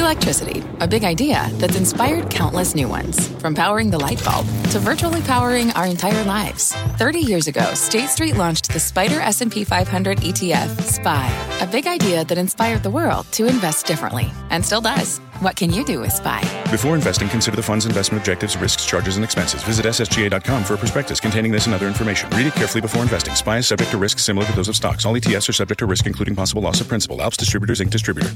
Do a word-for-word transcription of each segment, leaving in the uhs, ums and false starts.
Electricity, a big idea that's inspired countless new ones. From powering the light bulb to virtually powering our entire lives. thirty years ago, State Street launched the Spider S and P five hundred E T F, S P Y, a big idea that inspired the world to invest differently, and still does. What can you do with S P Y? Before investing, consider the fund's investment objectives, risks, charges, and expenses. Visit S S G A dot com for a prospectus containing this and other information. Read it carefully before investing. S P Y is subject to risks similar to those of stocks. All E T Fs are subject to risk, including possible loss of principal. Alps Distributors, Incorporated Distributor.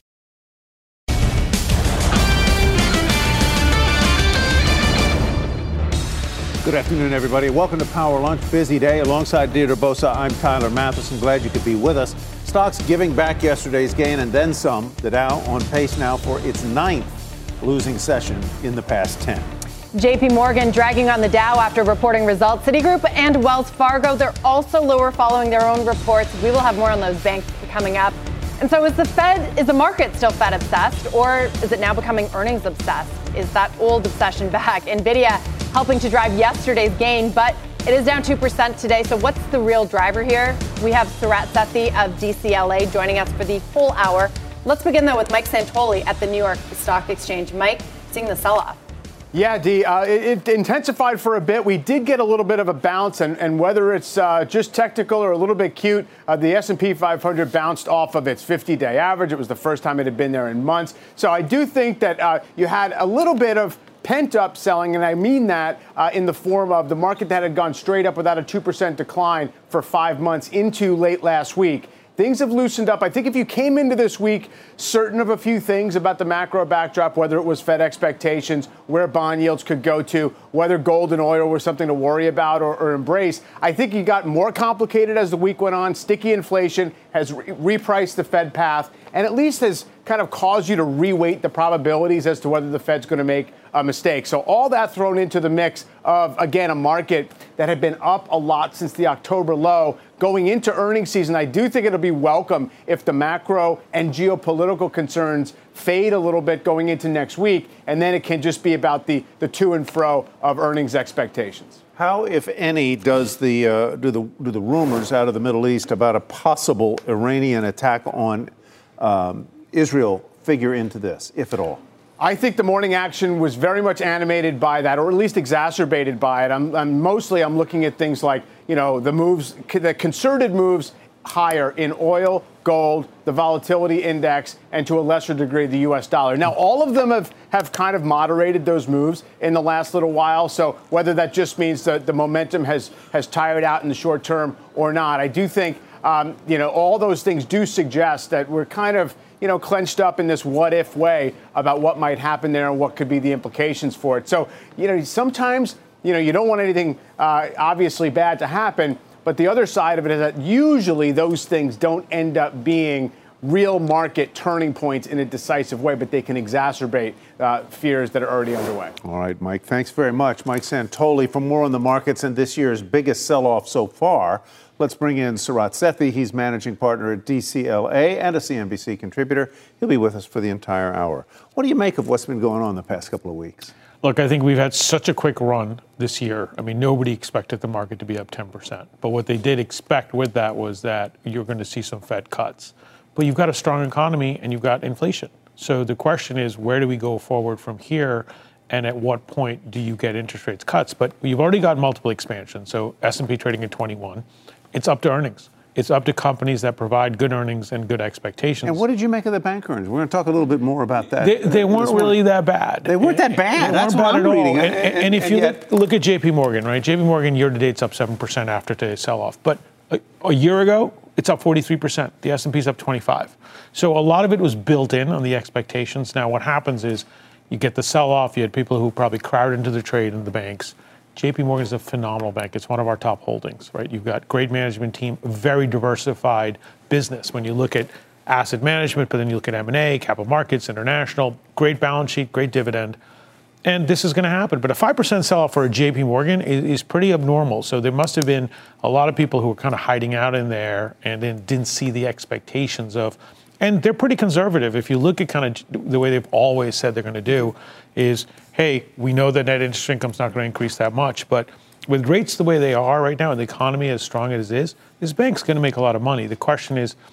Good afternoon, everybody. Welcome to Power Lunch. Busy day. Alongside Deirdre Bosa, I'm Tyler Matheson. Glad you could be with us. Stocks giving back yesterday's gain and then some. The Dow on pace now for its ninth losing session in the past ten. J P Morgan dragging on the Dow after reporting results. Citigroup and Wells Fargo, they're also lower following their own reports. We will have more on those banks coming up. And so is the Fed, is the market still Fed obsessed, or is it now becoming earnings obsessed? Is that old obsession back? NVIDIA helping to drive yesterday's gain, but it is down two percent today. So what's the real driver here? We have Sarat Sethi of D C L A joining us for the full hour. Let's begin, though, with Mike Santoli at the New York Stock Exchange. Mike, seeing the sell-off. Yeah, Dee, uh, it, it intensified for a bit. We did get a little bit of a bounce, and, and whether it's uh, just technical or a little bit cute, uh, the S and P five hundred bounced off of its fifty-day average. It was the first time it had been there in months. So I do think that uh, you had a little bit of pent-up selling, and I mean that uh, in the form of the market that had gone straight up without a two percent decline for five months into late last week. Things have loosened up. I think if you came into this week certain of a few things about the macro backdrop, whether it was Fed expectations, where bond yields could go to, whether gold and oil were something to worry about or, or embrace, I think you got more complicated as the week went on. Sticky inflation has re- repriced the Fed path and at least has kind of caused you to reweight the probabilities as to whether the Fed's going to make a mistake. So all that thrown into the mix of, again, a market that had been up a lot since the October low. Going into earnings season, I do think it'll be welcome if the macro and geopolitical concerns fade a little bit going into next week, and then it can just be about the, the to and fro of earnings expectations. How, if any, does the uh, do the do the rumors out of the Middle East about a possible Iranian attack on um, Israel figure into this, if at all? I think the morning action was very much animated by that, or at least exacerbated by it. I'm, I'm mostly I'm looking at things like, you know, the moves, the concerted moves higher in oil, gold, the volatility index, and to a lesser degree, the U S dollar. Now, all of them have, have kind of moderated those moves in the last little while. So whether that just means that the momentum has, has tired out in the short term or not, I do think, um, you know, all those things do suggest that we're kind of, you know, clenched up in this what if way about what might happen there and what could be the implications for it. So, you know, sometimes, you know, you don't want anything uh, obviously bad to happen. But the other side of it is that usually those things don't end up being real market turning points in a decisive way, but they can exacerbate uh, fears that are already underway. All right, Mike, thanks very much. Mike Santoli for more on the markets and this year's biggest sell-off so far. Let's bring in Sarat Sethi. He's managing partner at D C L A and a C N B C contributor. He'll be with us for the entire hour. What do you make of what's been going on the past couple of weeks? Look, I think we've had such a quick run this year. I mean, nobody expected the market to be up ten percent. But what they did expect with that was that you're going to see some Fed cuts. But you've got a strong economy and you've got inflation. So the question is, where do we go forward from here? And at what point do you get interest rates cuts? But you've already got multiple expansions. So S and P trading at twenty-one. It's up to earnings. It's up to companies that provide good earnings and good expectations. And what did you make of the bank earnings? We're going to talk a little bit more about that. They, they weren't really that bad. They weren't that bad. They That's weren't what bad I'm at reading. all. And, and, and if and you yet, look, look at J P Morgan, right? J P Morgan year to date's up seven percent after today's sell-off. But a, a year ago, it's up forty-three percent. The S and P's up twenty-five. So a lot of it was built in on the expectations. Now what happens is you get the sell-off. You had people who probably crowded into the trade in the banks. J P Morgan is a phenomenal bank. It's one of our top holdings, right? You've got great management team, very diversified business. When you look at asset management, but then you look at M and A, capital markets, international, great balance sheet, great dividend. And this is going to happen. But a five percent sell-off for a J P Morgan is, is pretty abnormal. So there must have been a lot of people who were kind of hiding out in there and then didn't see the expectations of, and they're pretty conservative. If you look at kind of the way they've always said they're going to do is, hey, we know that net interest income's not going to increase that much, but with rates the way they are right now and the economy as strong as it is, this bank's going to make a lot of money. The question is,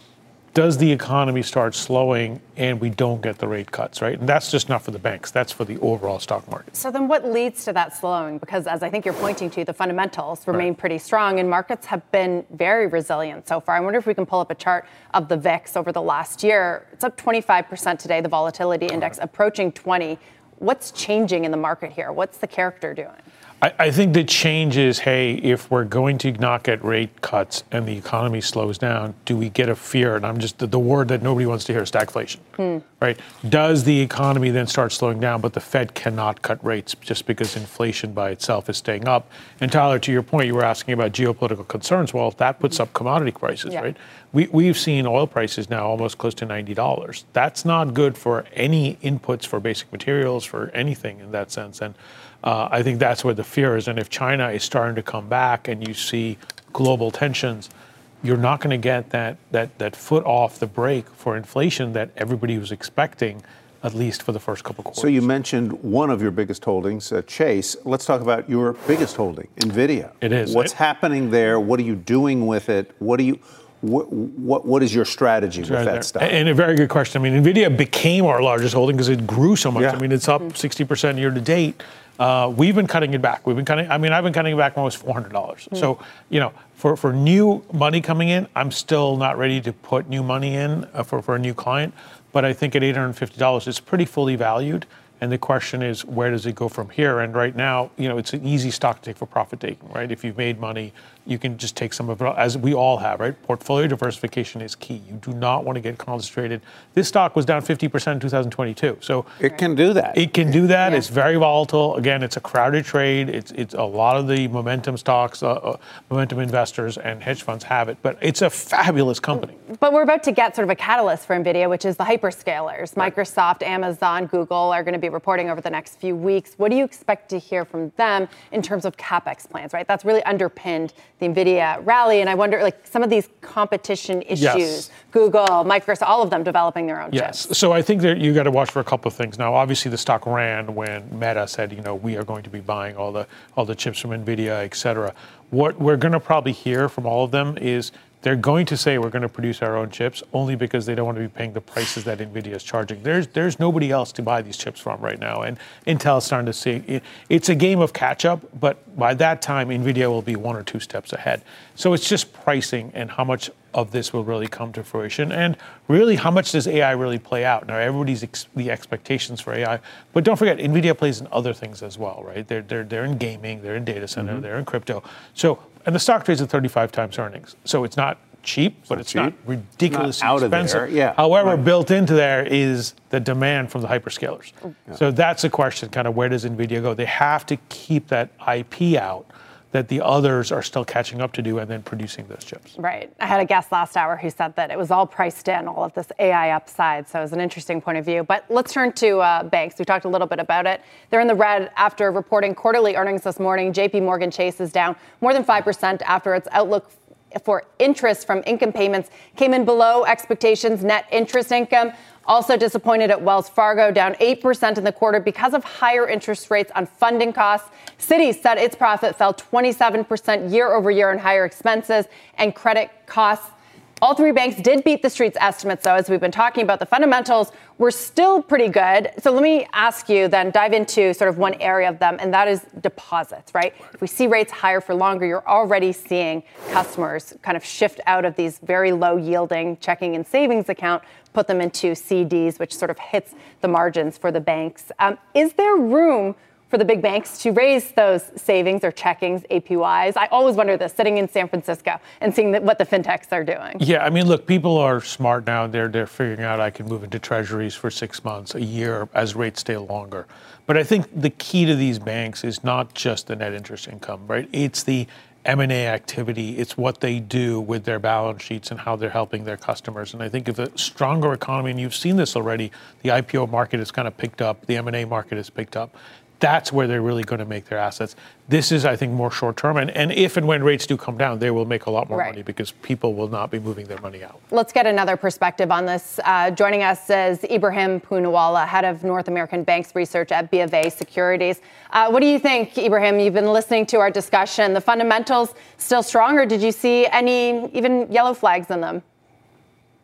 does the economy start slowing and we don't get the rate cuts, right? And that's just not for the banks. That's for the overall stock market. So then what leads to that slowing? Because as I think you're pointing to, the fundamentals remain right. pretty strong and markets have been very resilient so far. I wonder if we can pull up a chart of the V I X over the last year. It's up twenty-five percent today, the volatility index approaching twenty. What's changing in the market here? What's the character doing? I, I think the change is, hey, if we're going to not get rate cuts and the economy slows down, do we get a fear? And I'm just, the, the word that nobody wants to hear is stagflation, hmm. right? Does the economy then start slowing down, but the Fed cannot cut rates just because inflation by itself is staying up? And Tyler, to your point, you were asking about geopolitical concerns. Well, that puts up commodity prices, yeah. right? We, we've seen oil prices now almost close to ninety dollars. That's not good for any inputs for basic materials, for anything in that sense. And Uh, I think that's where the fear is. And if China is starting to come back and you see global tensions, you're not going to get that, that, that foot off the brake for inflation that everybody was expecting, at least for the first couple quarters. So you mentioned one of your biggest holdings, uh, Chase. Let's talk about your biggest holding, NVIDIA. It is. What's it, happening there? What are you doing with it? What do you... What, what what is your strategy with that stuff? And a very good question. I mean, NVIDIA became our largest holding because it grew so much. Yeah. I mean, it's up sixty percent year to date. Uh, we've been cutting it back. We've been cutting. I mean, I've been cutting it back almost four hundred dollars. Mm. So, you know, for, for new money coming in, I'm still not ready to put new money in uh, for, for a new client. But I think at eight hundred fifty dollars, it's pretty fully valued. And the question is, where does it go from here? And right now, you know, it's an easy stock to take for profit taking, right? If you've made money, you can just take some of it, as we all have, right? Portfolio diversification is key. You do not want to get concentrated. This stock was down fifty percent in two thousand twenty-two. So it can do that. It can do that. Yeah. It's very volatile. Again, it's a crowded trade. It's it's a lot of the momentum stocks, uh, uh, momentum investors and hedge funds have it. But it's a fabulous company. But we're about to get sort of a catalyst for NVIDIA, which is the hyperscalers. Right. Microsoft, Amazon, Google are going to be reporting over the next few weeks. What do you expect to hear from them in terms of CapEx plans, right? That's really underpinned the NVIDIA rally. And I wonder, like, some of these competition issues, yes. Google, Microsoft, all of them developing their own yes. chips. So I think that you got to watch for a couple of things. Now, obviously, the stock ran when Meta said, you know, we are going to be buying all the all the chips from NVIDIA, et cetera. What we're going to probably hear from all of them is they're going to say we're going to produce our own chips only because they don't want to be paying the prices that NVIDIA is charging. There's there's nobody else to buy these chips from right now. And Intel's starting to see it. It's a game of catch up, but by that time, NVIDIA will be one or two steps ahead. So it's just pricing and how much of this will really come to fruition. And really, how much does A I really play out? Now, everybody's ex- the expectations for A I. But don't forget, NVIDIA plays in other things as well, right? They're, they're, they're in gaming, they're in data center, mm-hmm. they're in crypto. So, and the stock trades at thirty-five times earnings. So it's not cheap, it's but not it's cheap. not ridiculously not out expensive. Of there. Yeah. However, right. built into there is the demand from the hyperscalers. Yeah. So that's the question, kind of where does NVIDIA go? They have to keep that I P out that the others are still catching up to do and then producing those chips. Right. I had a guest last hour who said that it was all priced in, all of this A I upside. So it was an interesting point of view. But let's turn to uh, banks. We talked a little bit about it. They're in the red after reporting quarterly earnings this morning. J P Morgan Chase is down more than five percent after its outlook for interest from income payments came in below expectations. Net interest income also disappointed at Wells Fargo, down eight percent in the quarter because of higher interest rates on funding costs. Citi said its profit fell twenty-seven percent year over year on higher expenses and credit costs. All three banks did beat the street's estimates, though, as we've been talking about. The fundamentals were still pretty good. So let me ask you then, dive into sort of one area of them, and that is deposits, right? If we see rates higher for longer, you're already seeing customers kind of shift out of these very low-yielding checking and savings account, put them into C Ds, which sort of hits the margins for the banks. Um, is there room for the big banks to raise those savings or checkings, A P Ys? I always wonder this, sitting in San Francisco and seeing that, what the fintechs are doing. Yeah, I mean, look, people are smart now. They're they're figuring out I can move into treasuries for six months, a year, as rates stay longer. But I think the key to these banks is not just the net interest income, right? It's the M and A activity. It's what they do with their balance sheets and how they're helping their customers. And I think if a stronger economy, and you've seen this already, the I P O market has kind of picked up, the M and A market has picked up. That's where they're really going to make their assets. This is, I think, more short term. And, and if and when rates do come down, they will make a lot more right. money because people will not be moving their money out. Let's get another perspective on this. Uh, joining us is Ibrahim Poonawala, head of North American Banks Research at B of A Securities. Uh, what do you think, Ibrahim? You've been listening to our discussion. The fundamentals still strong, or did you see any even yellow flags in them?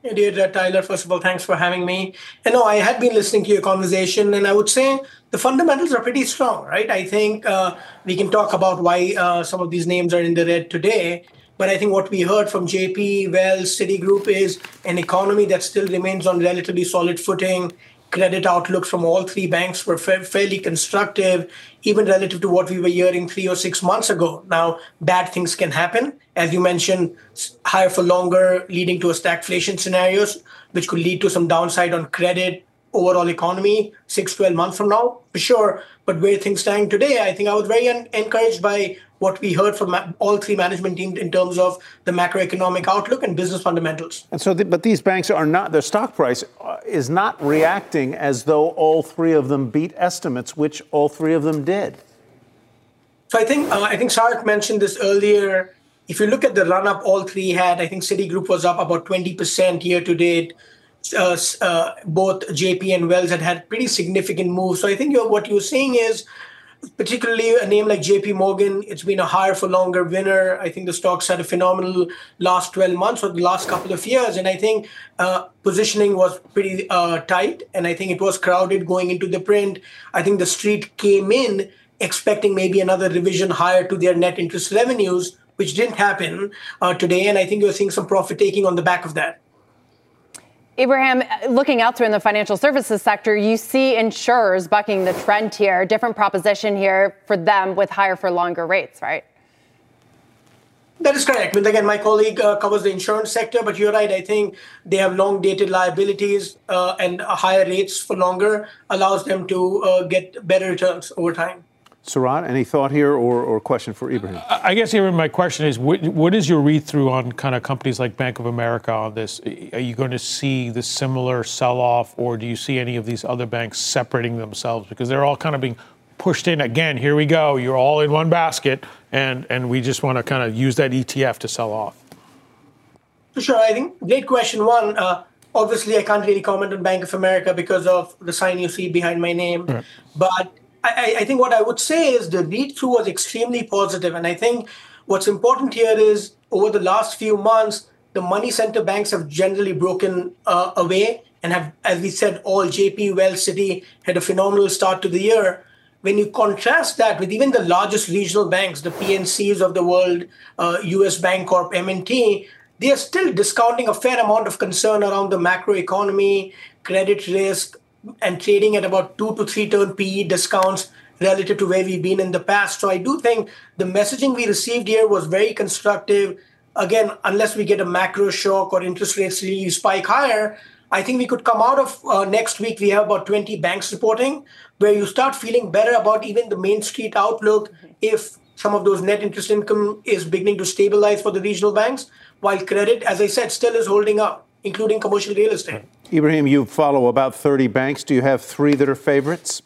Hey, dear uh, Tyler, first of all, thanks for having me. And no, I had been listening to your conversation, and I would say the fundamentals are pretty strong, right? I think uh, we can talk about why uh, some of these names are in the red today. But I think what we heard from J P, Wells, Citigroup is an economy that still remains on relatively solid footing. Credit outlooks from all three banks were fa- fairly constructive, even relative to what we were hearing three or six months ago. Now, bad things can happen. As you mentioned, higher for longer, leading to a stagflation scenarios, which could lead to some downside on credit, overall economy, six, twelve months from now, for sure. But where things stand today, I think I was very un- encouraged by what we heard from ma- all three management teams in terms of the macroeconomic outlook and business fundamentals. And so, the, but these banks are not, their stock price is not reacting as though all three of them beat estimates, which all three of them did. So I think, uh, I think Sarak mentioned this earlier. If you look at the run-up all three had, I think Citigroup was up about twenty percent year to date. Uh, uh, both J P and Wells had had pretty significant moves. So I think you're, what you're saying is, particularly a name like J P Morgan, it's been a higher for longer winner. I think the stocks had a phenomenal last twelve months or the last couple of years. And I think uh, positioning was pretty uh, tight. And I think it was crowded going into the print. I think the street came in expecting maybe another revision higher to their net interest revenues, which didn't happen uh, today. And I think you're seeing some profit taking on the back of that. Ibrahim, looking elsewhere in the financial services sector, you see insurers bucking the trend here, different proposition here for them with higher for longer rates, right? That is correct. But again, my colleague uh, covers the insurance sector, but you're right. I think they have long dated liabilities uh, and higher rates for longer allows them to uh, get better returns over time. Sarat, any thought here or, or question for Ibrahim? I guess, Ibrahim, my question is, what, what is your read-through on kind of companies like Bank of America on this? Are you going to see the similar sell-off, or do you see any of these other banks separating themselves? Because they're all kind of being pushed in. Again, here we go. You're all in one basket, and, and we just want to kind of use that E T F to sell off. For sure. I think great question. One, uh, obviously, I can't really comment on Bank of America because of the sign you see behind my name. Right. But I, I think what I would say is the read-through was extremely positive. And I think what's important here is over the last few months, the money center banks have generally broken uh, away and have, as we said, all J P, Wells, Citi had a phenomenal start to the year. When you contrast that with even the largest regional banks, the P N Cs of the world, uh, U S Bancorp, M and T, they are still discounting a fair amount of concern around the macroeconomy, credit risk, and trading at about two to three turn P E discounts relative to where we've been in the past. So I do think the messaging we received here was very constructive. Again, unless we get a macro shock or interest rates really spike higher, I think we could come out of uh, next week. We have about twenty banks reporting where you start feeling better about even the Main Street outlook if some of those net interest income is beginning to stabilize for the regional banks, while credit, as I said, still is holding up, including commercial real estate. Ibrahim, you follow about thirty banks. Do you have three that are favorites?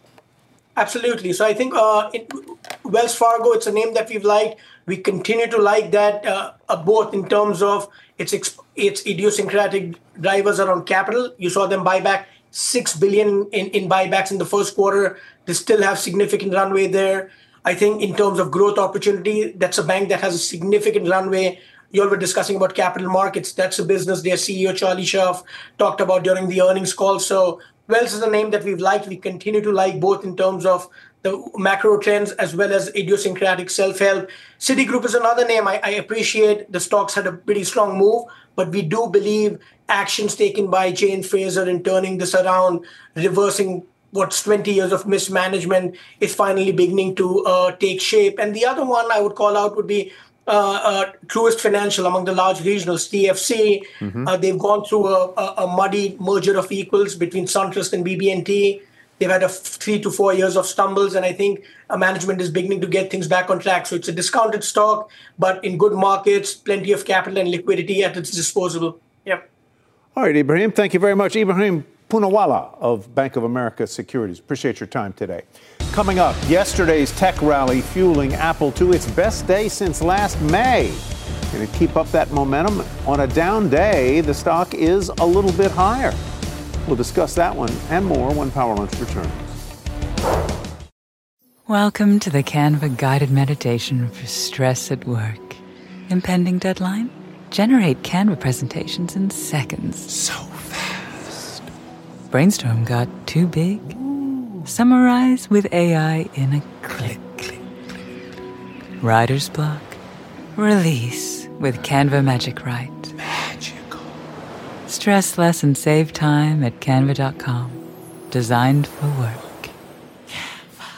Absolutely. So I think uh, it, Wells Fargo, it's a name that we've liked. We continue to like that, uh, uh, both in terms of its exp- its idiosyncratic drivers around capital. You saw them buy back six billion dollars in, in buybacks in the first quarter. They still have significant runway there. I think in terms of growth opportunity, that's a bank that has a significant runway. You all were discussing about capital markets. That's a business their C E O, Charlie Scharf, talked about during the earnings call. So Wells is a name that we've liked. We continue to like both in terms of the macro trends as well as idiosyncratic self-help. Citigroup is another name. I, I appreciate the stocks had a pretty strong move, but we do believe actions taken by Jane Fraser in turning this around, reversing what's twenty years of mismanagement is finally beginning to uh, take shape. And the other one I would call out would be Uh, uh, Truist Financial among the large regionals, T F C. Mm-hmm. Uh, they've gone through a, a, a muddy merger of equals between SunTrust and B B and T. They've had a f- three to four years of stumbles, and I think uh, management is beginning to get things back on track. So it's a discounted stock, but in good markets, plenty of capital and liquidity at its disposal. Yep. All right, Ibrahim, thank you very much. Ibrahim Poonawala of Bank of America Securities. Appreciate your time today. Coming up, yesterday's tech rally fueling Apple to its best day since last May. Going to keep up that momentum. On a down day, the stock is a little bit higher. We'll discuss that one and more when Power Lunch returns. Welcome to the Canva guided meditation for stress at work. Impending deadline? Generate Canva presentations in seconds. So fast. Brainstorm got too big? Ooh. Summarize with A I in a click. click, click. Writer's block? Release with Canva Magic Write. Magical. Stress less and save time at canva dot com. Designed for work. Canva.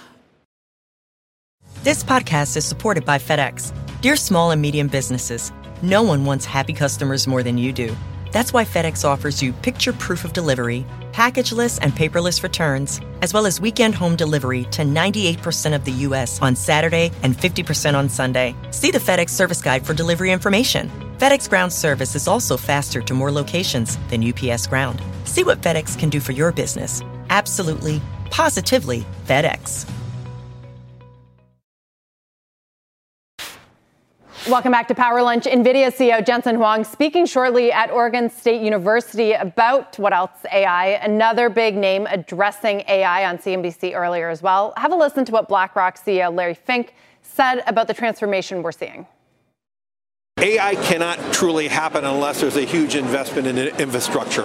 This podcast is supported by FedEx. Dear small and medium businesses, no one wants happy customers more than you do. That's why FedEx offers you picture proof of delivery, packageless and paperless returns, as well as weekend home delivery to ninety-eight percent of the U S on Saturday and fifty percent on Sunday. See the FedEx service guide for delivery information. FedEx Ground service is also faster to more locations than U P S Ground. See what FedEx can do for your business. Absolutely, positively FedEx. Welcome back to Power Lunch. NVIDIA C E O Jensen Huang speaking shortly at Oregon State University about what else A I, another big name addressing A I on C N B C earlier as well. Have a listen to what BlackRock C E O Larry Fink said about the transformation we're seeing. A I cannot truly happen unless there's a huge investment in infrastructure.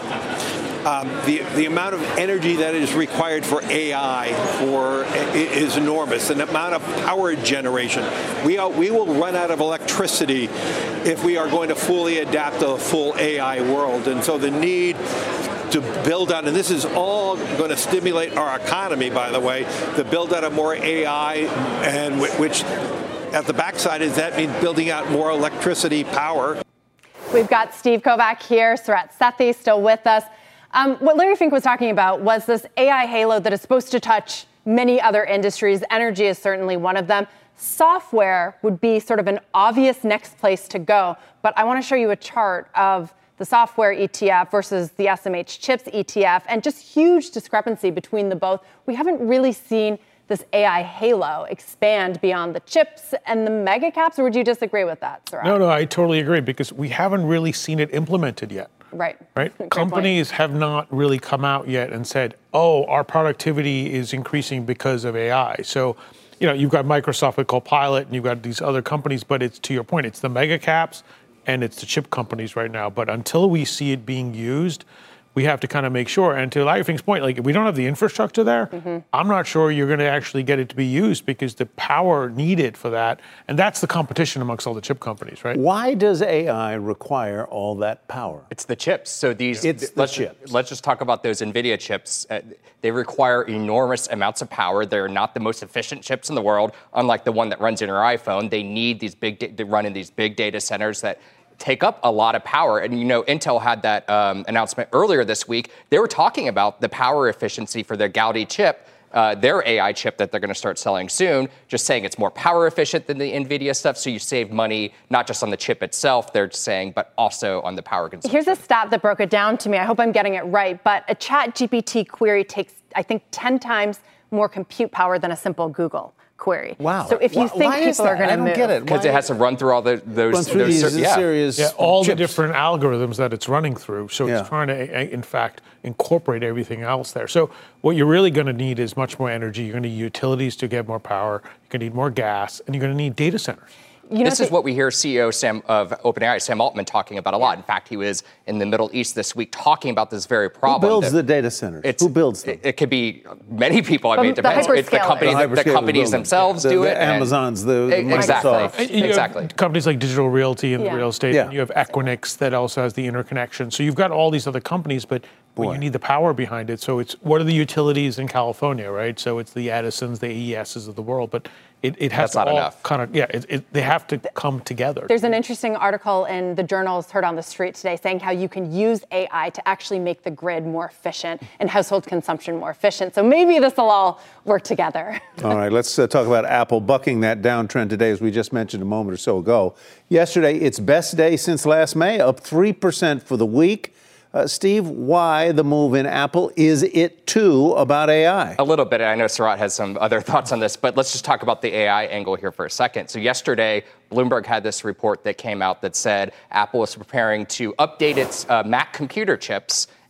Um, the the amount of energy that is required for A I for is enormous. And the amount of power generation, we are, we will run out of electricity if we are going to fully adapt to a full A I world. And so the need to build out, and this is all going to stimulate our economy, by the way, to build out a more A I, and which at the backside is that means building out more electricity power. We've got Steve Kovac here, Sarat Sethi still with us. Um, what Larry Fink was talking about was this A I halo that is supposed to touch many other industries. Energy is certainly one of them. Software would be sort of an obvious next place to go. But I want to show you a chart of the software E T F versus the S M H chips E T F, and just huge discrepancy between the both. We haven't really seen this A I halo expand beyond the chips and the mega caps, or would you disagree with that, Sarat? No, no, I totally agree, because we haven't really seen it implemented yet. Right. Right. Companies point. have not really come out yet and said, oh, our productivity is increasing because of A I. So, you know, you've got Microsoft with Copilot and you've got these other companies, but it's, to your point, it's the mega caps and it's the chip companies right now. But until we see it being used, we have to kind of make sure. And to Larry Fink's point, like, if we don't have the infrastructure there, mm-hmm. I'm not sure you're going to actually get it to be used, because the power needed for that, and that's the competition amongst all the chip companies, right? Why does A I require all that power? It's the chips. So these, it's the let's, chips. Let's just talk about those NVIDIA chips. Uh, they require enormous amounts of power. They're not the most efficient chips in the world, unlike the one that runs in your iPhone. They need these big, da- they run in these big data centers that take up a lot of power. And, you know, Intel had that um, announcement earlier this week. They were talking about the power efficiency for their Gaudi chip, uh, their A I chip that they're going to start selling soon, just saying it's more power efficient than the NVIDIA stuff. So you save money, not just on the chip itself, they're saying, but also on the power consumption. Here's a stat that broke it down to me. I hope I'm getting it right. But a Chat G P T query takes, I think, ten times more compute power than a simple Google query. Wow. So if you why, think why people are going to move. I don't get it. Because it has to run through all the, those, run through those these yeah. serious yeah, all chips. the different algorithms that it's running through. So yeah. it's trying to, in fact, incorporate everything else there. So what you're really going to need is much more energy. You're going to need utilities to get more power. You're going to need more gas, and you're going to need data centers. You know, this is what we hear C E O Sam of OpenAI, Sam Altman, talking about a lot. In fact, he was in the Middle East this week talking about this very problem. Who builds the data centers? Who builds them? It, it could be many people. I mean, it depends. The it's the companies, the the companies themselves the, do the it. Amazons, the, the exactly. Microsoft. You exactly. have companies like Digital Realty and yeah. real estate. Yeah. And you have Equinix that also has the interconnection. So you've got all these other companies, but well, you need the power behind it. So it's, what are the utilities in California, right? So it's the Edisons, the A E S's of the world, but it, it has That's to not all enough. kind of, yeah, it, it, they have to come together. There's an interesting article in the journals Heard on the Street today saying how you can use A I to actually make the grid more efficient and household consumption more efficient. So maybe this will all work together. All right, let's uh, talk about Apple bucking that downtrend today, as we just mentioned a moment or so ago. Yesterday, its best day since last May, up three percent for the week. Uh, Steve, why the move in Apple? Is it too about A I? A little bit. I know Sarat has some other thoughts on this, but let's just talk about the A I angle here for a second. So yesterday, Bloomberg had this report that came out that said Apple was preparing to update its uh, Mac computer chips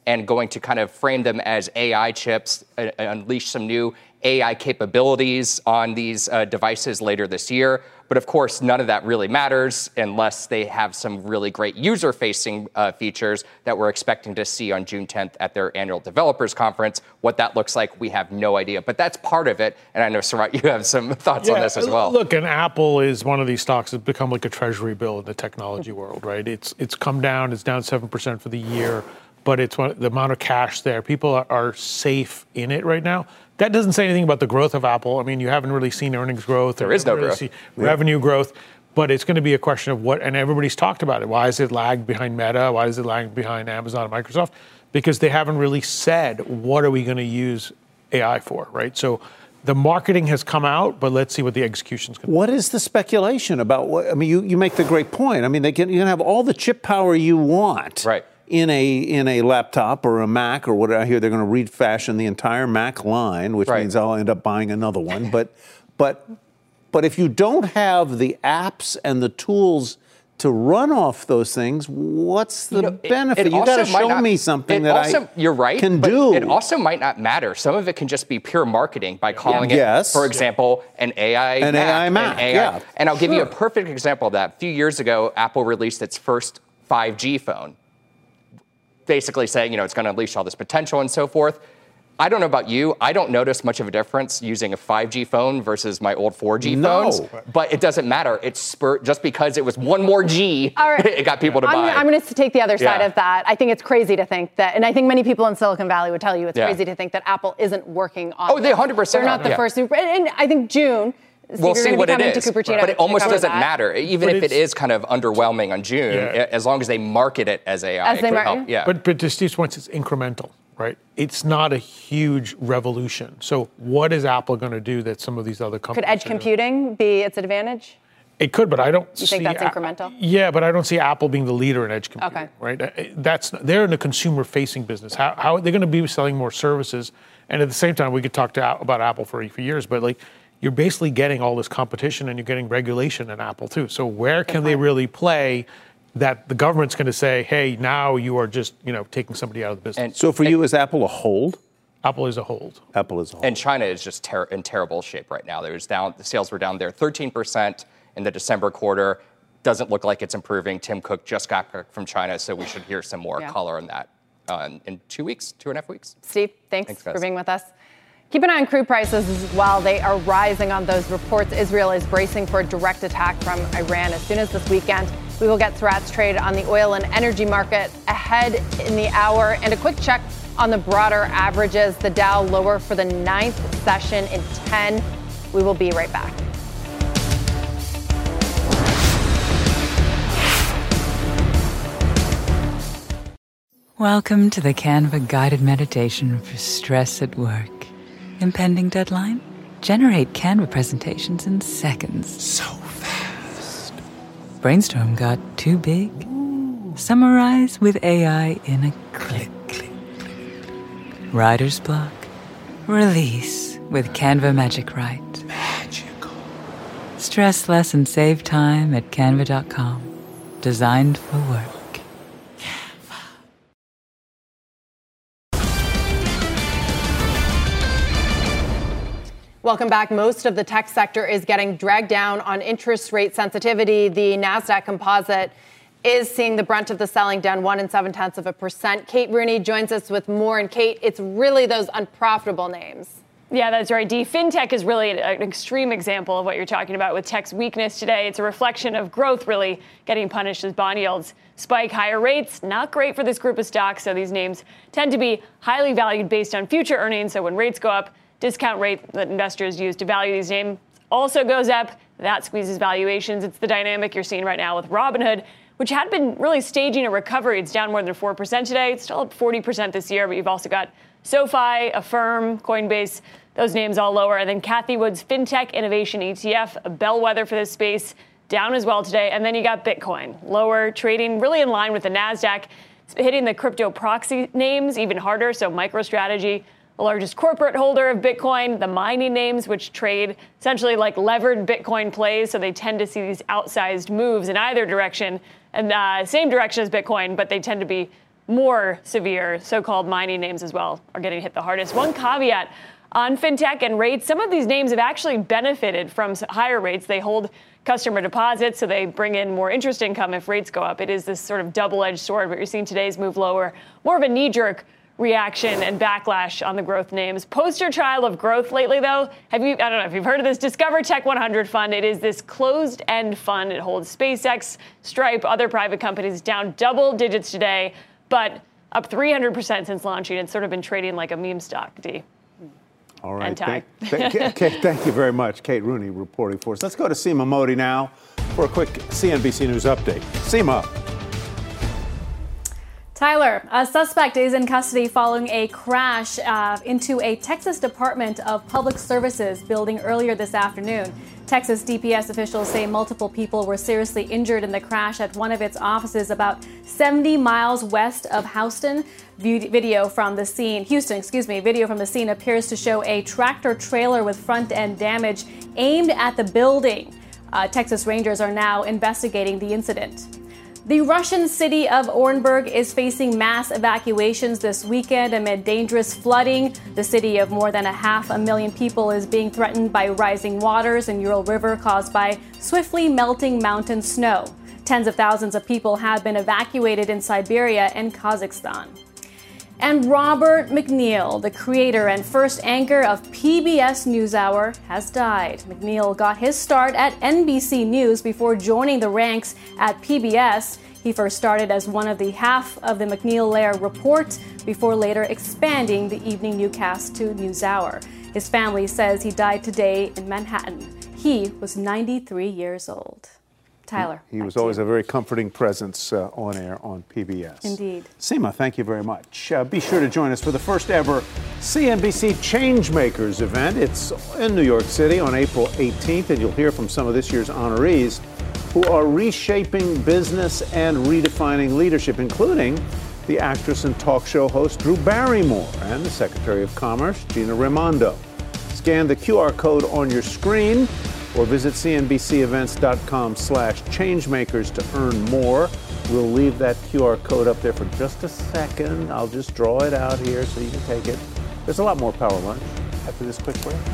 and going to kind of frame them as A I chips, uh, unleash some new A I capabilities on these uh, devices later this year. But of course, none of that really matters unless they have some really great user-facing uh, features that we're expecting to see on June tenth at their annual developers conference. What that looks like, we have no idea. But that's part of it. And I know, Sarat, you have some thoughts yeah, on this as well. Look, and Apple is one of these stocks that's become like a treasury bill in the technology world, right? It's it's come down. It's down seven percent for the year. But it's one, the amount of cash there. People are, are safe in it right now. That doesn't say anything about the growth of Apple. I mean, you haven't really seen earnings growth. There is no really growth. See revenue growth. But it's going to be a question of what, and everybody's talked about it. Why is it lagged behind Meta? Why is it lagged behind Amazon and Microsoft? Because they haven't really said, what are we going to use A I for, right? So the marketing has come out, but let's see what the execution's going to be. What is the speculation about what, I mean, you, you make the great point. I mean, they can, you can have all the chip power you want. Right. In a in a laptop or a Mac or whatever. I hear they're going to refashion the entire Mac line, which right. means I'll end up buying another one. But but but if you don't have the apps and the tools to run off those things, what's the you know, benefit? It, it you got to show not, me something that also, I you're right, can but do. It also might not matter. Some of it can just be pure marketing by calling yeah. it, yes. for example, an A I an Mac. A I Mac, an A I, yeah. And I'll give sure. you a perfect example of that. A few years ago, Apple released its first five G phone, basically saying, you know, it's going to unleash all this potential and so forth. I don't know about you. I don't notice much of a difference using a five G phone versus my old four G no. phones. But it doesn't matter. It's spurt just because it was one more G, All right. it got people to I'm, buy. I'm going to take the other side Yeah. of that. I think it's crazy to think that, and I think many people in Silicon Valley would tell you it's Yeah. crazy to think that Apple isn't working on Oh, they one hundred percent They're not are. the Yeah. first. And, and I think June. Steve, We'll you're see gonna what be it coming is, to Cupertino but it almost to cover doesn't that. matter, even But if it is kind of underwhelming on June, Yeah. as long as they market it as A I. As it they could mar- help. Yeah. But, but to Steve's point, it's incremental, right? It's not a huge revolution. So what is Apple going to do that some of these other companies Could edge are doing? computing be its advantage? It could, but I don't You see... think that's A- incremental? Yeah, but I don't see Apple being the leader in edge computing, Okay. right? Uh, That's They're in the consumer-facing business. How, how they're going to be selling more services, and at the same time, we could talk to, about Apple for, for years, but like, you're basically getting all this competition and you're getting regulation in Apple too. So where can they really play that the government's going to say, hey, now you are just, you know, taking somebody out of the business? And- So for you, is Apple a hold? Apple is a hold. Apple is a hold. And China is just ter- in terrible shape right now. There was down, the sales were down there thirteen percent in the December quarter. Doesn't look like it's improving. Tim Cook just got back from China, so we should hear some more Yeah. color on that uh, in, in two weeks, two and a half weeks. Steve, thanks, Thanks, for guys. being with us. Keep an eye on crude prices as well. They are rising on those reports. Israel is bracing for a direct attack from Iran. As soon as this weekend, we will get Sarat's trade on the oil and energy market ahead in the hour. And a quick check on the broader averages. The Dow lower for the ninth session in ten. We will be right back. Welcome to the Canva guided meditation for stress at work. Impending deadline? Generate Canva presentations in seconds. So fast. Brainstorm got too big? Summarize with A I in a click. Writer's block? Release with Canva Magic Write. Magical. Stress less and save time at canva dot com. Designed for work. Welcome back. Most of the tech sector is getting dragged down on interest rate sensitivity. The NASDAQ composite is seeing the brunt of the selling, down one and seven tenths of a percent. Kate Rooney joins us with more. And Kate, it's really those unprofitable names. Yeah, that's right, Dee. FinTech is really an extreme example of what you're talking about with tech's weakness today. It's a reflection of growth really getting punished as bond yields spike. Higher rates, not great for this group of stocks. So these names tend to be highly valued based on future earnings. So when rates go up, discount rate that investors use to value these names also goes up. That squeezes valuations. It's the dynamic you're seeing right now with Robinhood, which had been really staging a recovery. It's down more than four percent today. It's still up forty percent this year, but you've also got SoFi, Affirm, Coinbase, those names all lower. And then Cathie Wood's FinTech Innovation E T F, a bellwether for this space, down as well today. And then you got Bitcoin, lower, trading really in line with the NASDAQ. It's hitting the crypto proxy names even harder. So MicroStrategy, the largest corporate holder of Bitcoin, the mining names, which trade essentially like levered Bitcoin plays. So they tend to see these outsized moves in either direction, and uh, same direction as Bitcoin, but they tend to be more severe so-called mining names as well are getting hit the hardest. One caveat on fintech and rates, some of these names have actually benefited from higher rates. They hold customer deposits, so they bring in more interest income if rates go up. It is this sort of double-edged sword. What you're seeing today is move lower, more of a knee-jerk reaction and backlash on the growth names. Poster child of growth lately, though, have you, I don't know if you've heard of this Discover Tech one hundred fund. It is this closed-end fund. It holds SpaceX, Stripe, other private companies down double digits today, but up three hundred percent since launching. It's sort of been trading like a meme stock, D. All right. And Ty. Thank, thank, Kate, thank you very much. Kate Rooney reporting for us. Let's go to Seema Modi now for a quick C N B C News update. Seema. Tyler, a suspect is in custody following a crash uh, into a Texas Department of Public Services building earlier this afternoon. Texas D P S officials say multiple people were seriously injured in the crash at one of its offices about seventy miles west of Houston. Video from the scene, Houston, excuse me, video from the scene appears to show a tractor trailer with front end damage aimed at the building. Uh, Texas Rangers are now investigating the incident. The Russian city of Orenburg is facing mass evacuations this weekend amid dangerous flooding. The city of more than a half a million people is being threatened by rising waters in Ural River caused by swiftly melting mountain snow. Tens of thousands of people have been evacuated in Siberia and Kazakhstan. And Robert McNeil, the creator and first anchor of P B S NewsHour, has died. McNeil got his start at N B C News before joining the ranks at P B S. He first started as one of the half of the McNeil-Lehrer Report before later expanding the evening newscast to NewsHour. His family says he died today in Manhattan. He was ninety-three years old. Tyler. He, he was always a very comforting presence uh, on air on P B S. Indeed. Seema, thank you very much. Uh, be sure to join us for the first ever C N B C Changemakers event. It's in New York City on April eighteenth, and you'll hear from some of this year's honorees who are reshaping business and redefining leadership, including the actress and talk show host Drew Barrymore and the Secretary of Commerce, Gina Raimondo. Scan the Q R code on your screen or visit cnbcevents.com slash changemakers to earn more. We'll leave that Q R code up there for just a second. I'll just draw it out here so you can take it. There's a lot more Power Lunch after this quick break.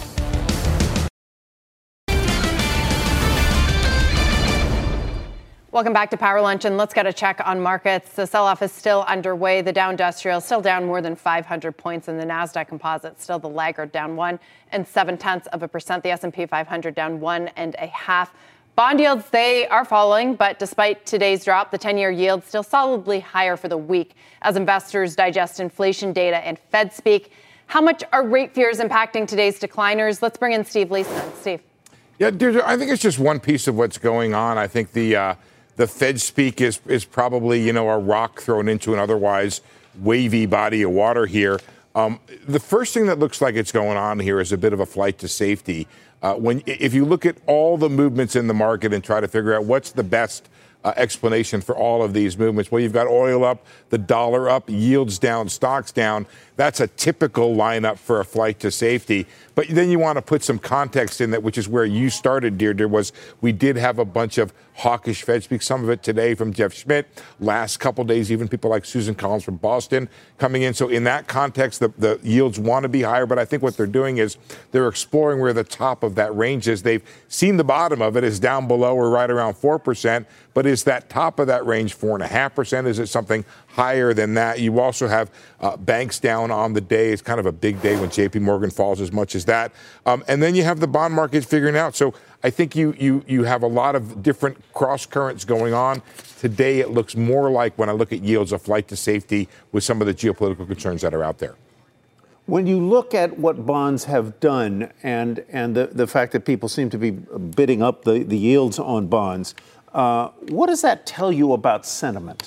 Welcome back to Power Lunch, and let's get a check on markets. The sell-off is still underway. The Dow Industrial still down more than five hundred points, and the Nasdaq Composite still the laggard, down one and seven tenths of a percent. The S and P five hundred down one and a half. Bond yields, they are falling, but despite today's drop, the ten-year yield still solidly higher for the week as investors digest inflation data and Fed speak. How much are rate fears impacting today's decliners? Let's bring in Steve Leeson. Steve. Yeah, Deirdre, I think it's just one piece of what's going on. I think the uh, the Fed speak is is probably, you know, a rock thrown into an otherwise wavy body of water here. Um, the first thing that looks like it's going on here is a bit of a flight to safety. Uh, when if you look at all the movements in the market and try to figure out what's the best uh, explanation for all of these movements, well, you've got oil up, the dollar up, yields down, stocks down. That's a typical lineup for a flight to safety. But then you want to put some context in that, which is where you started, Deirdre, was we did have a bunch of hawkish Fed speak, some of it today from Jeff Schmidt. Last couple days, even people like Susan Collins from Boston coming in. So in that context, the, the yields want to be higher. But I think what they're doing is they're exploring where the top of that range is. They've seen the bottom of it is down below or right around four percent. But is that top of that range four point five percent? Is it something higher than that? You also have uh, banks down on the day. It's kind of a big day when J P Morgan falls as much as that. Um, and then you have the bond market figuring out. So I think you you you have a lot of different cross currents going on. Today, it looks more like, when I look at yields, a flight to safety with some of the geopolitical concerns that are out there. When you look at what bonds have done and and the, the fact that people seem to be bidding up the, the yields on bonds, uh, what does that tell you about sentiment?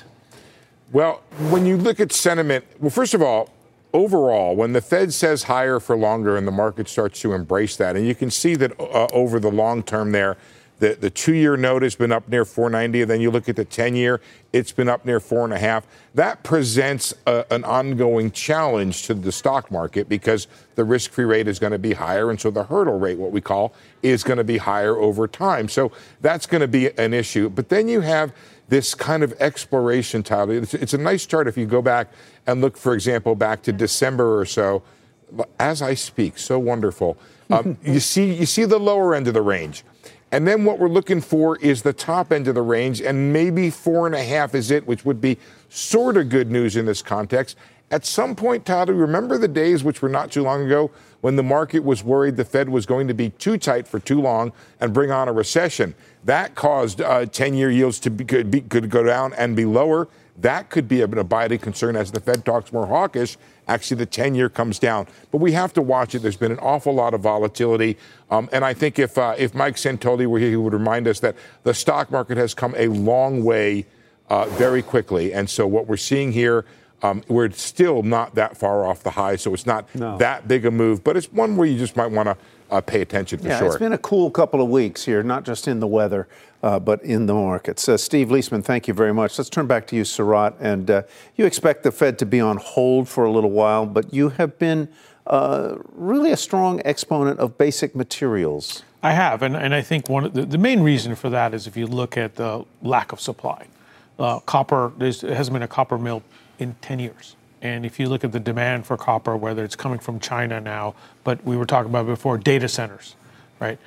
Well, when you look at sentiment, well, first of all, overall, when the Fed says higher for longer and the market starts to embrace that, and you can see that uh, over the long term there, The, the two-year note has been up near four ninety, and then you look at the ten-year, it's been up near four and a half. That presents a, an ongoing challenge to the stock market because the risk-free rate is going to be higher, and so the hurdle rate, what we call, is going to be higher over time. So that's going to be an issue. But then you have this kind of exploration title. It's, it's a nice chart if you go back and look, for example, back to December or so. As I speak, so wonderful. Um, you see, you see the lower end of the range. And then what we're looking for is the top end of the range, and maybe four and a half is it, which would be sort of good news in this context. At some point, Tyler, remember the days, which were not too long ago, when the market was worried the Fed was going to be too tight for too long and bring on a recession. That caused uh, ten-year yields to be, could, be, could go down and be lower. That could be an abiding concern as the Fed talks more hawkish. Actually, the ten-year comes down. But we have to watch it. There's been an awful lot of volatility. Um, and I think if uh, if Mike Santoli were here, he would remind us that the stock market has come a long way uh, very quickly. And so what we're seeing here, um, we're still not that far off the high. So it's not no. that big a move. But it's one where you just might want to uh, pay attention for yeah, sure. It's been a cool couple of weeks here, not just in the weather, uh, but in the markets. Uh, Steve Liesman, thank you very much. Let's turn back to you, Sarat. And uh, you expect the Fed to be on hold for a little while, but you have been uh, really a strong exponent of basic materials. I have, and, and I think one of the, the main reason for that is if you look at the lack of supply. Uh, copper, there hasn't been a copper mill in ten years. And if you look at the demand for copper, whether it's coming from China now, but we were talking about before, data centers, right?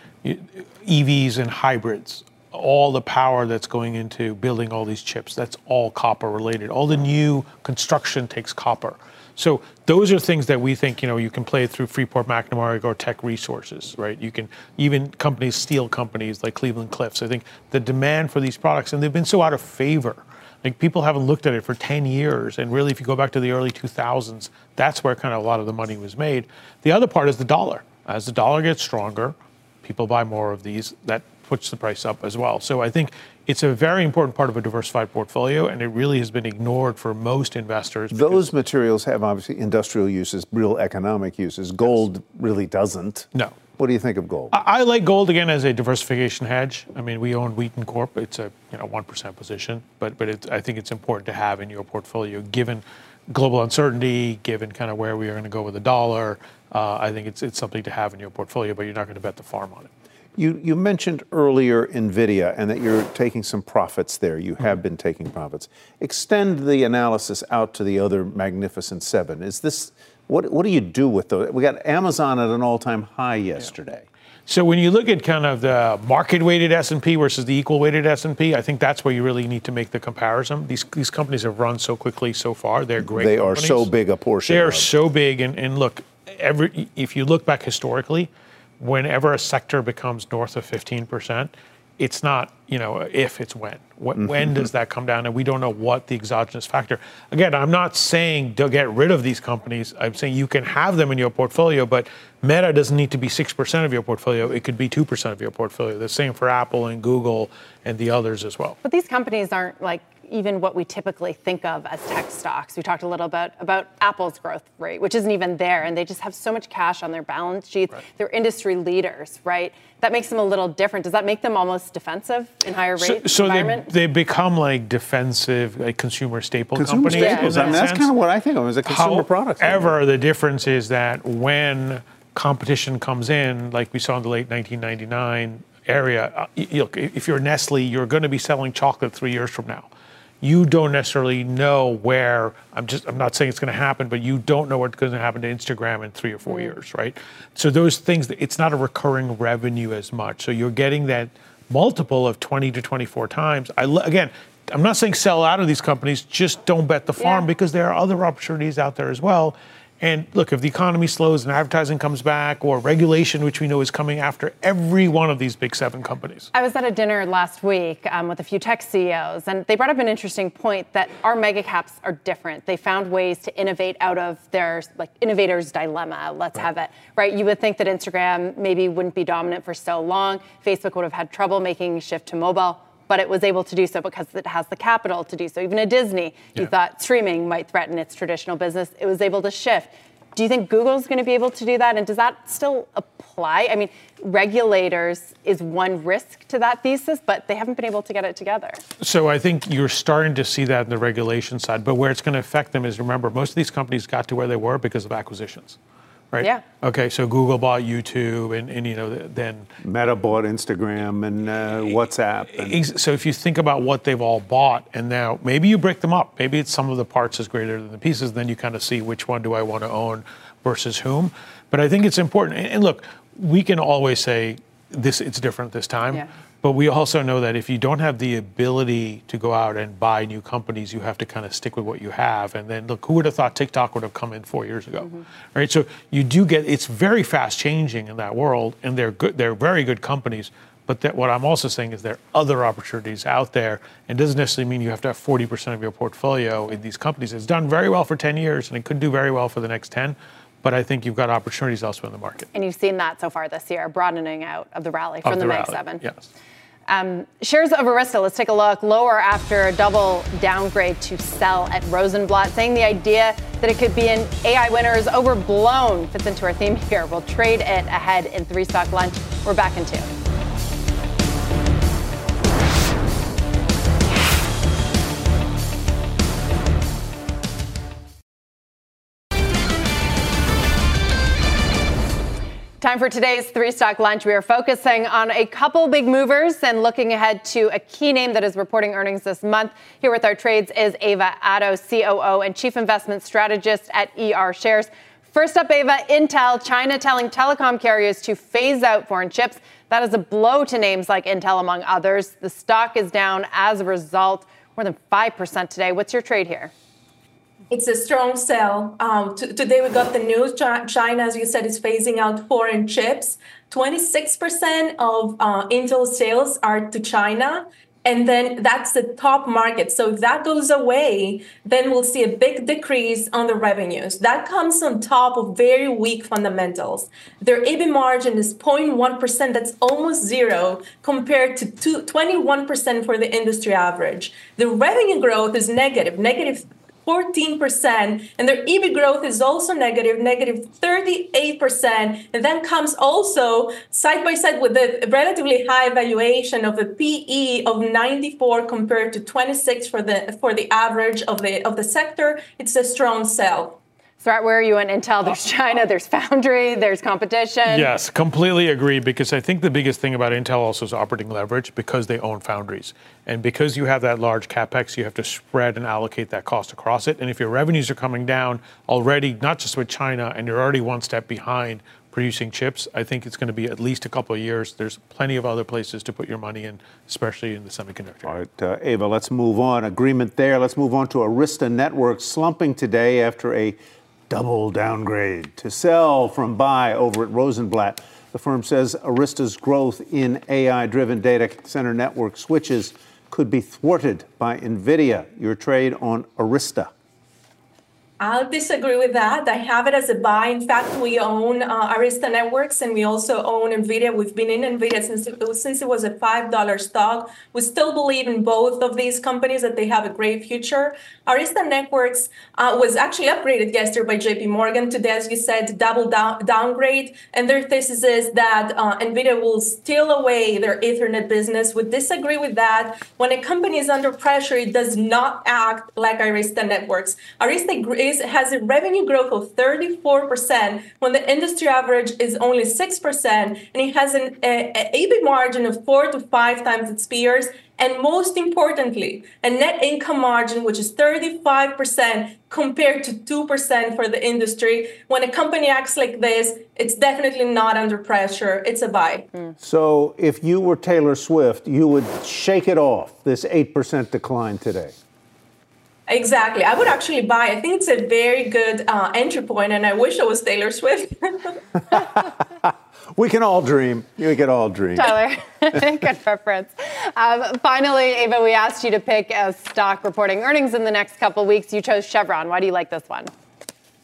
E Vs and hybrids, all the power that's going into building all these chips, that's all copper related. All the new construction takes copper. So those are things that we think, you know, you can play through Freeport-McMoRan or Tech Resources, right? You can, even companies, steel companies like Cleveland Cliffs, I think the demand for these products, and they've been so out of favor. Like, people haven't looked at it for ten years. And really, if you go back to the early two thousands, that's where kind of a lot of the money was made. The other part is the dollar. As the dollar gets stronger, people buy more of these. That puts the price up as well. So I think it's a very important part of a diversified portfolio, and it really has been ignored for most investors. Those materials have obviously industrial uses, real economic uses. Gold yes. really doesn't. No. What do you think of gold? I, I like gold, again, as a diversification hedge. I mean, we own Wheaton Corp. It's a you know one percent position, but but it, I think it's important to have in your portfolio, given global uncertainty, given kind of where we are going to go with the dollar. Uh, I think it's it's something to have in your portfolio, but you're not going to bet the farm on it. You you mentioned earlier NVIDIA and that you're taking some profits there. You have been taking profits. Extend the analysis out to the other Magnificent Seven. Is this what what do you do with those? We got Amazon at an all-time high yesterday. Yeah. So when you look at kind of the market-weighted S and P versus the equal-weighted S and P, I think that's where you really need to make the comparison. These these companies have run so quickly so far. They're great They companies. are so big a portion. They're of. so big. And, and look, every if you look back historically, whenever a sector becomes north of fifteen percent, it's not, you know, if, it's when. When, mm-hmm. when does that come down? And we don't know what the exogenous factor. Again, I'm not saying to get rid of these companies. I'm saying you can have them in your portfolio, but Meta doesn't need to be six percent of your portfolio. It could be two percent of your portfolio. The same for Apple and Google and the others as well. But these companies aren't like even what we typically think of as tech stocks. We talked a little bit about Apple's growth rate, which isn't even there, and they just have so much cash on their balance sheets. Right. They're industry leaders, right? That makes them a little different. Does that make them almost defensive in higher rate so, so environment? So they, they become like defensive, like consumer staple consumer companies. Staples. I mean, that's kind of what I think of as a consumer product. However, the difference is that when competition comes in, like we saw in the late nineteen ninety-nine area, uh, you, look, if you're Nestle, you're going to be selling chocolate three years from now. You don't necessarily know where, I'm just, I'm not saying it's going to happen, but you don't know what's going to happen to Instagram in three or four mm. years, right? So those things, it's not a recurring revenue as much. So you're getting that multiple of twenty to twenty-four times. I Again, I'm not saying sell out of these companies, just don't bet the farm, yeah. because there are other opportunities out there as well. And look, if the economy slows and advertising comes back, or regulation, which we know is coming after every one of these big seven companies. I was at a dinner last week um, with a few tech C E Os, and they brought up an interesting point that our mega caps are different. They found ways to innovate out of their like innovator's dilemma. Let's right. have it, right? You would think that Instagram maybe wouldn't be dominant for so long. Facebook would have had trouble making a shift to mobile, but it was able to do so because it has the capital to do so. Even a Disney, yeah. you thought streaming might threaten its traditional business. It was able to shift. Do you think Google's going to be able to do that? And does that still apply? I mean, regulators is one risk to that thesis, but they haven't been able to get it together. So I think you're starting to see that in the regulation side. But where it's going to affect them is, remember, most of these companies got to where they were because of acquisitions. Right? Yeah. Okay, so Google bought YouTube, and, and you know, then Meta bought Instagram and uh, WhatsApp. And so if you think about what they've all bought, and now maybe you break them up. Maybe it's some of the parts is greater than the pieces. Then you kind of see which one do I want to own versus whom. But I think it's important. And, and look, we can always say this. It's different this time. Yeah. But we also know that if you don't have the ability to go out and buy new companies, you have to kind of stick with what you have. And then, look, who would have thought TikTok would have come in four years ago, mm-hmm. right? So you do get, it's very fast changing in that world, and they're good, they're very good companies. But that, what I'm also saying is there are other opportunities out there, and it doesn't necessarily mean you have to have forty percent of your portfolio in these companies. It's done very well for ten years, and it could do very well for the next ten. But I think you've got opportunities elsewhere in the market. And you've seen that so far this year, broadening out of the rally from of the, the Mag rally. seven. Yes. Um, shares of Arista, let's take a look, lower after a double downgrade to sell at Rosenblatt, saying the idea that it could be an A I winner is overblown. Fits into our theme here. We'll trade it ahead in three stock lunch. We're back in two. Time for today's three stock lunch. We are focusing on a couple big movers and looking ahead to a key name that is reporting earnings this month. Here with our trades is Ava Addo, C O O and Chief Investment Strategist at E R Shares. First up, Ava, Intel, China telling telecom carriers to phase out foreign chips. That is a blow to names like Intel, among others. The stock is down as a result, more than five percent today. What's your trade here? It's a strong sell. Um, t- today we got the news. Ch- China, as you said, is phasing out foreign chips. twenty-six percent of uh, Intel sales are to China. And then that's the top market. So if that goes away, then we'll see a big decrease on the revenues. That comes on top of very weak fundamentals. Their E B I margin is zero point one percent. That's almost zero compared to two, twenty-one percent for the industry average. The revenue growth is negative, negative fourteen percent, and their E B I growth is also negative, negative thirty-eight percent, and then comes also side by side with the relatively high valuation of a P E of ninety-four compared to twenty-six for the for the average of the of the sector. It's a strong sell. So where are you in Intel? There's China, there's Foundry, there's competition. Yes, completely agree, because I think the biggest thing about Intel also is operating leverage, because they own foundries. And because you have that large CapEx, you have to spread and allocate that cost across it. And if your revenues are coming down already, not just with China, and you're already one step behind producing chips, I think it's going to be at least a couple of years. There's plenty of other places to put your money in, especially in the semiconductor. All right, uh, Ava, let's move on. Agreement there. Let's move on to Arista Networks, slumping today after a double downgrade to sell from buy over at Rosenblatt. The firm says Arista's growth in A I-driven data center network switches could be thwarted by NVIDIA. Your trade on Arista. I'll disagree with that. I have it as a buy. In fact, we own uh, Arista Networks, and we also own NVIDIA. We've been in NVIDIA since it, was, since it was a five dollar stock. We still believe in both of these companies, that they have a great future. Arista Networks uh, was actually upgraded yesterday by J P Morgan. Today, as you said, double down, downgrade. And their thesis is that uh, NVIDIA will steal away their Ethernet business. We disagree with that. When a company is under pressure, it does not act like Arista Networks. Arista has a revenue growth of thirty-four percent when the industry average is only six percent, and it has an a, a E B I margin of four to five times its peers, and most importantly, a net income margin which is thirty-five percent compared to two percent for the industry. When a company acts like this, it's definitely not under pressure. It's a buy. Mm. So if you were Taylor Swift, you would shake it off, this eight percent decline today. Exactly. I would actually buy. I think it's a very good uh, entry point, and I wish I was Taylor Swift. We can all dream. We can all dream. Tyler, good preference. Um, finally, Ava, we asked you to pick a stock reporting earnings in the next couple of weeks. You chose Chevron. Why do you like this one?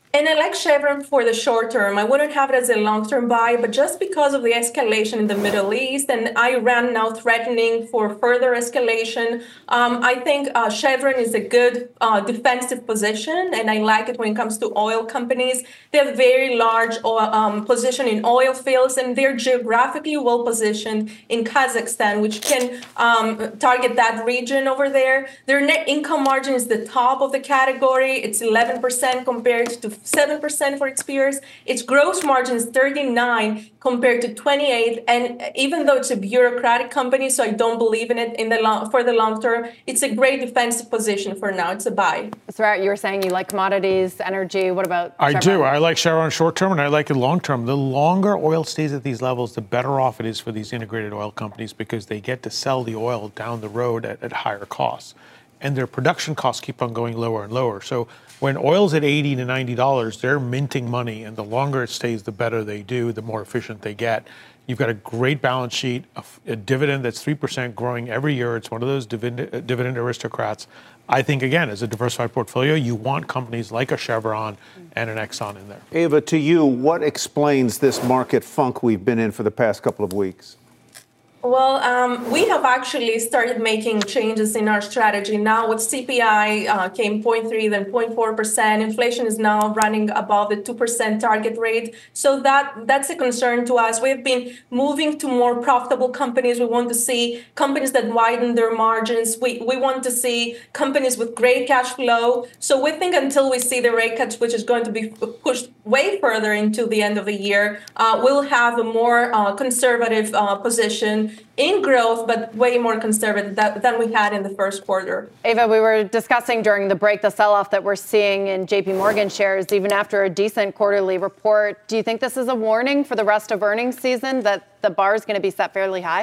And I like Chevron for the short term. I wouldn't have it as a long-term buy, but just because of the escalation in the Middle East and Iran now threatening for further escalation, um, I think uh, Chevron is a good uh, defensive position, and I like it when it comes to oil companies. They have very large oil, um, position in oil fields, and they're geographically well positioned in Kazakhstan, which can um, target that region over there. Their net income margin is the top of the category. It's eleven percent compared to seven percent for its peers. Its gross margin is thirty-nine compared to twenty-eight. And even though it's a bureaucratic company, so I don't believe in it in the long, for the long term, it's a great defensive position for now. It's a buy. Sarah, you were saying you like commodities, energy. What about I Chevron? do. I like Chevron short term and I like it long term. The longer oil stays at these levels, the better off it is for these integrated oil companies because they get to sell the oil down the road at, at higher costs. And their production costs keep on going lower and lower. So when oil's at eighty to ninety dollars, they're minting money, and the longer it stays, the better they do, the more efficient they get. You've got a great balance sheet, a, a dividend that's three percent growing every year. It's one of those dividend, dividend aristocrats. I think, again, as a diversified portfolio, you want companies like a Chevron and an Exxon in there. Ava, to you, what explains this market funk we've been in for the past couple of weeks? Well, um, we have actually started making changes in our strategy. Now with C P I uh, came zero point three, then zero point four percent. Inflation is now running above the two percent target rate. So that that's a concern to us. We've been moving to more profitable companies. We want to see companies that widen their margins. We, we want to see companies with great cash flow. So we think until we see the rate cuts, which is going to be pushed way further into the end of the year, uh, we'll have a more uh, conservative uh, position in growth, but way more conservative that, than we had in the first quarter. Ava, we were discussing during the break the sell-off that we're seeing in J P Morgan shares, even after a decent quarterly report. Do you think this is a warning for the rest of earnings season that the bar is going to be set fairly high?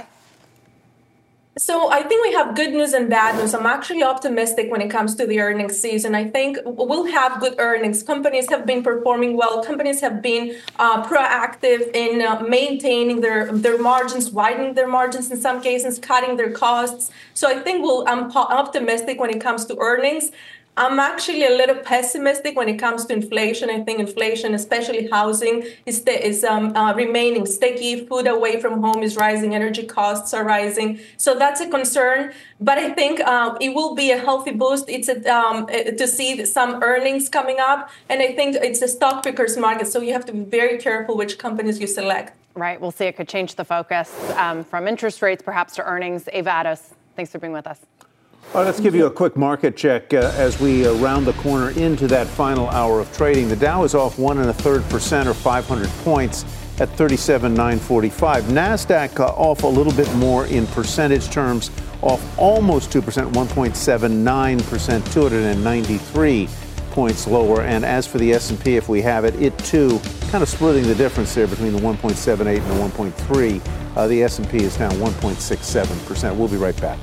So I think we have good news and bad news. I'm actually optimistic when it comes to the earnings season. I think we'll have good earnings. Companies have been performing well. Companies have been uh, proactive in uh, maintaining their, their margins, widening their margins in some cases, cutting their costs. So I think we'll, I'm optimistic when it comes to earnings. I'm actually a little pessimistic when it comes to inflation. I think inflation, especially housing, is, is um, uh, remaining sticky. Food away from home is rising. Energy costs are rising. So that's a concern. But I think uh, it will be a healthy boost. It's a, um, to see some earnings coming up. And I think it's a stock picker's market. So you have to be very careful which companies you select. Right. We'll see. It could change the focus um, from interest rates perhaps to earnings. Ava Ados, thanks for being with us. All right, let's give you a quick market check uh, as we uh, round the corner into that final hour of trading. The Dow is off one and a third percent or five hundred points at thirty-seven thousand nine hundred forty-five. NASDAQ uh, off a little bit more in percentage terms, off almost two percent, one point seven nine percent, two hundred ninety-three points lower. And as for the S and P, if we have it, it too kind of splitting the difference there between the one point seven eight and the one point three. Uh, the S and P is down one point six seven percent. We'll be right back.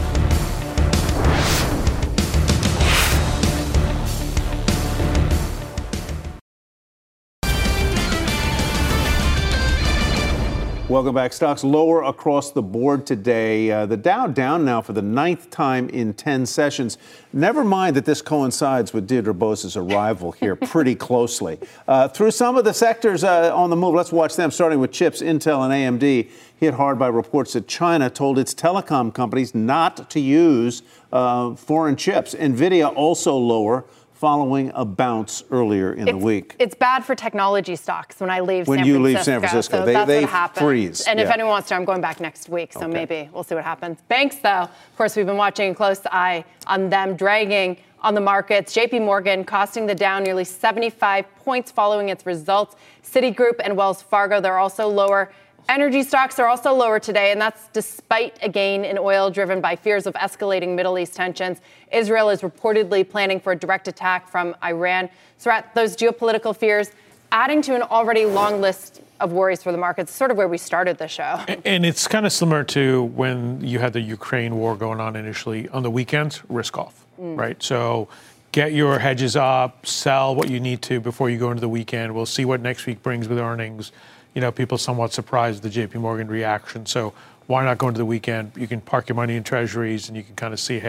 Welcome back. Stocks lower across the board today. Uh, the Dow down now for the ninth time in ten sessions. Never mind that this coincides with Deirdre Bosa's arrival here pretty closely. Uh, through some of the sectors uh, on the move, let's watch them, starting with chips. Intel and A M D hit hard by reports that China told its telecom companies not to use uh, foreign chips. NVIDIA also lower, following a bounce earlier in it's, the week. It's bad for technology stocks when I leave when San you Francisco. leave San Francisco. So they that's they what happens. freeze. And yeah. if anyone wants to, I'm going back next week, so okay. maybe we'll see what happens. Banks, though, of course, we've been watching a close eye on them dragging on the markets. J P Morgan costing the Dow nearly seventy-five points following its results. Citigroup and Wells Fargo, they're also lower. Energy stocks are also lower today, and that's despite a gain in oil driven by fears of escalating Middle East tensions. Israel is reportedly planning for a direct attack from Iran. So at those geopolitical fears, adding to an already long list of worries for the markets, sort of where we started the show. And it's kind of similar to when you had the Ukraine war going on initially. On the weekends, risk off, mm. right? So get your hedges up, sell what you need to before you go into the weekend. We'll see what next week brings with earnings. You know, people somewhat surprised the J P Morgan reaction. So why not go into the weekend? You can park your money in treasuries and you can kind of see, hey,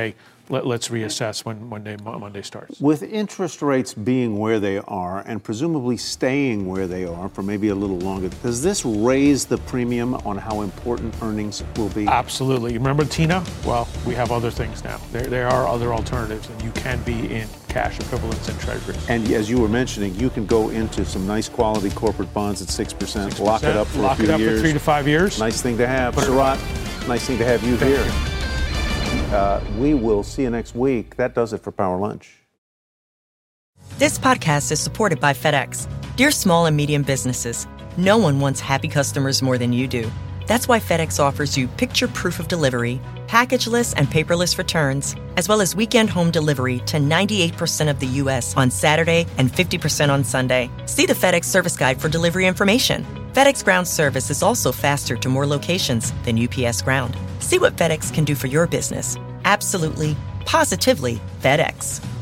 let, let's reassess when Monday Monday starts. With interest rates being where they are and presumably staying where they are for maybe a little longer, does this raise the premium on how important earnings will be? Absolutely. Remember Tina? Well, we have other things now. There, there are other alternatives, and you can be in cash equivalents and treasuries. And as you were mentioning, you can go into some nice quality corporate bonds at six percent, six percent lock it up for lock a few it up years. for three to five years. Nice thing to have. Sarat, nice thing to have you Thank here. You. Uh, we will see you next week. That does it for Power Lunch. This podcast is supported by FedEx. Dear small and medium businesses, no one wants happy customers more than you do. That's why FedEx offers you picture proof of delivery, packageless and paperless returns, as well as weekend home delivery to ninety-eight percent of the U S on Saturday and fifty percent on Sunday. See the FedEx service guide for delivery information. FedEx Ground service is also faster to more locations than U P S Ground. See what FedEx can do for your business. Absolutely, positively FedEx.